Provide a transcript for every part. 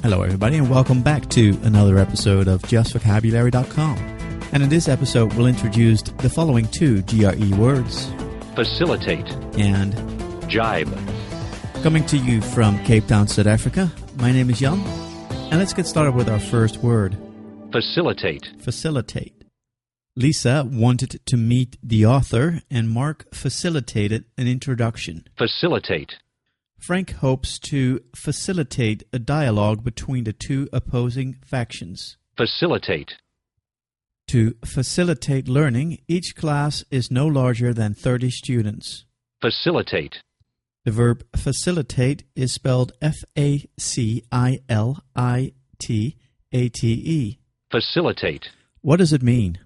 Hello everybody and welcome back to another episode of JustVocabulary.com. And in this episode we'll introduce the following two GRE words. Facilitate And jibe. coming to you from Cape Town, South Africa, my name is Jan. And let's get started with our first word. Facilitate. Facilitate. Lisa wanted to meet the author and Mark facilitated an introduction. Facilitate. Frank hopes to facilitate a dialogue between the two opposing factions. Facilitate. To facilitate learning, each class is no larger than 30 students. Facilitate. The verb facilitate is spelled F-A-C-I-L-I-T-A-T-E. Facilitate. What does it mean?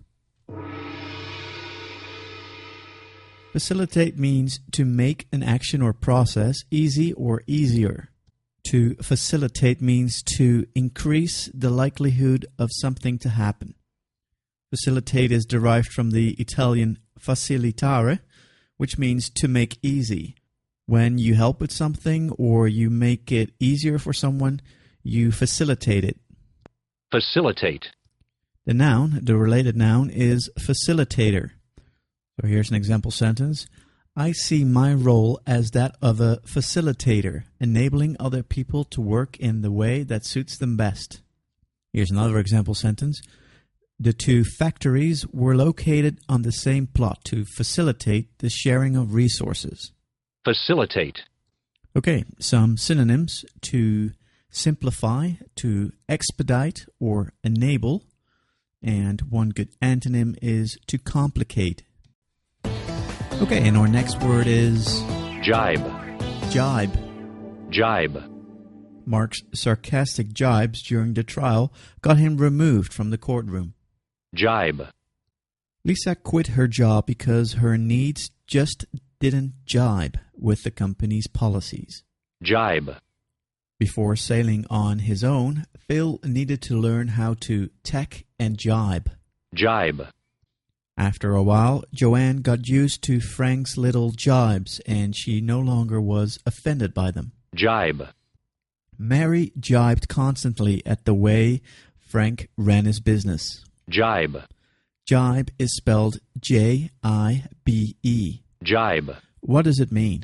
Facilitate means to make an action or process easy or easier. To facilitate means to increase the likelihood of something to happen. Facilitate is derived from the Italian facilitare, which means to make easy. When you help with something or you make it easier for someone, you facilitate it. Facilitate. The related noun is facilitator. So here's an example sentence. I see my role as that of a facilitator, enabling other people to work in the way that suits them best. Here's another example sentence. The two factories were located on the same plot to facilitate the sharing of resources. Facilitate. Okay, some synonyms: to simplify, to expedite or enable, and one good antonym is to complicate. Okay, and our next word is jibe. jibe. Jibe. Mark's sarcastic jibes during the trial got him removed from the courtroom. Jibe. Lisa quit her job because her needs just didn't jibe with the company's policies. Jibe. Before sailing on his own, Phil needed to learn how to tack and jibe. Jibe. After a while, Joanne got used to Frank's little jibes, and she no longer was offended by them. Jibe. Mary jibed constantly at the way Frank ran his business. Jibe. Jibe is spelled J-I-B-E. Jibe. What does it mean?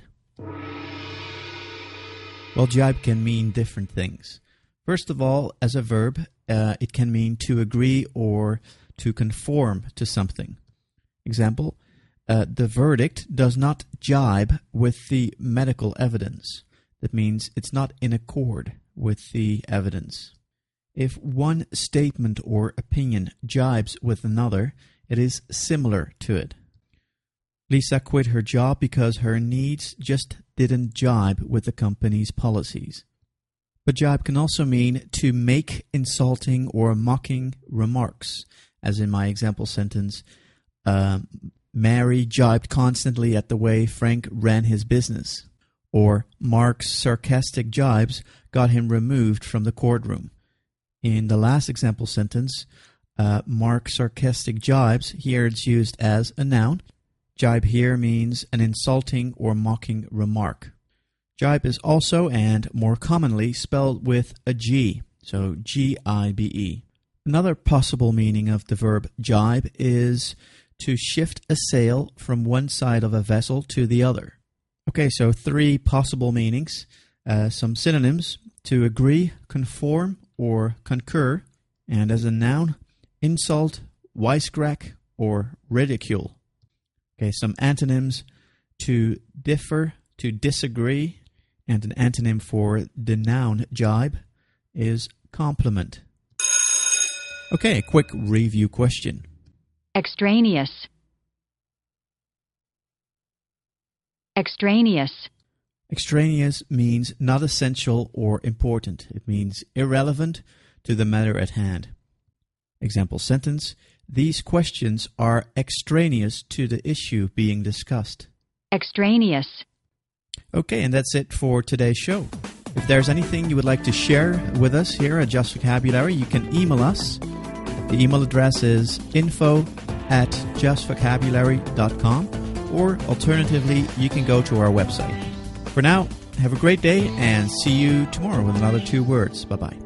Well, jibe can mean different things. First of all, as a verb, it can mean to agree or to conform to something. Example, the verdict does not jibe with the medical evidence. That means it's not in accord with the evidence. If one statement or opinion jibes with another, it is similar to it. Lisa quit her job because her needs just didn't jibe with the company's policies. But jibe can also mean to make insulting or mocking remarks, as in my example sentence, Mary jibed constantly at the way Frank ran his business. Or Mark's sarcastic jibes got him removed from the courtroom. In the last example sentence, Mark's sarcastic jibes, here it's used as a noun. Jibe here means an insulting or mocking remark. Jibe is also and more commonly spelled with a G, so G-I-B-E. Another possible meaning of the verb jibe is to shift a sail from one side of a vessel to the other. Okay, so three possible meanings. Some synonyms: to agree, conform, or concur. And as a noun, insult, wisecrack, or ridicule. Okay, some antonyms: to differ, to disagree, and an antonym for the noun jibe is compliment. Okay, a quick review question. Extraneous. Extraneous. Extraneous means not essential or important. It means irrelevant to the matter at hand. Example sentence: these questions are extraneous to the issue being discussed. Extraneous. Okay, and that's it for today's show. If there's anything you would like to share with us here at Just Vocabulary, you can email us. The email address is info@justvocabulary.com, or alternatively, you can go to our website. For now, have a great day and see you tomorrow with another 2 words. Bye-bye.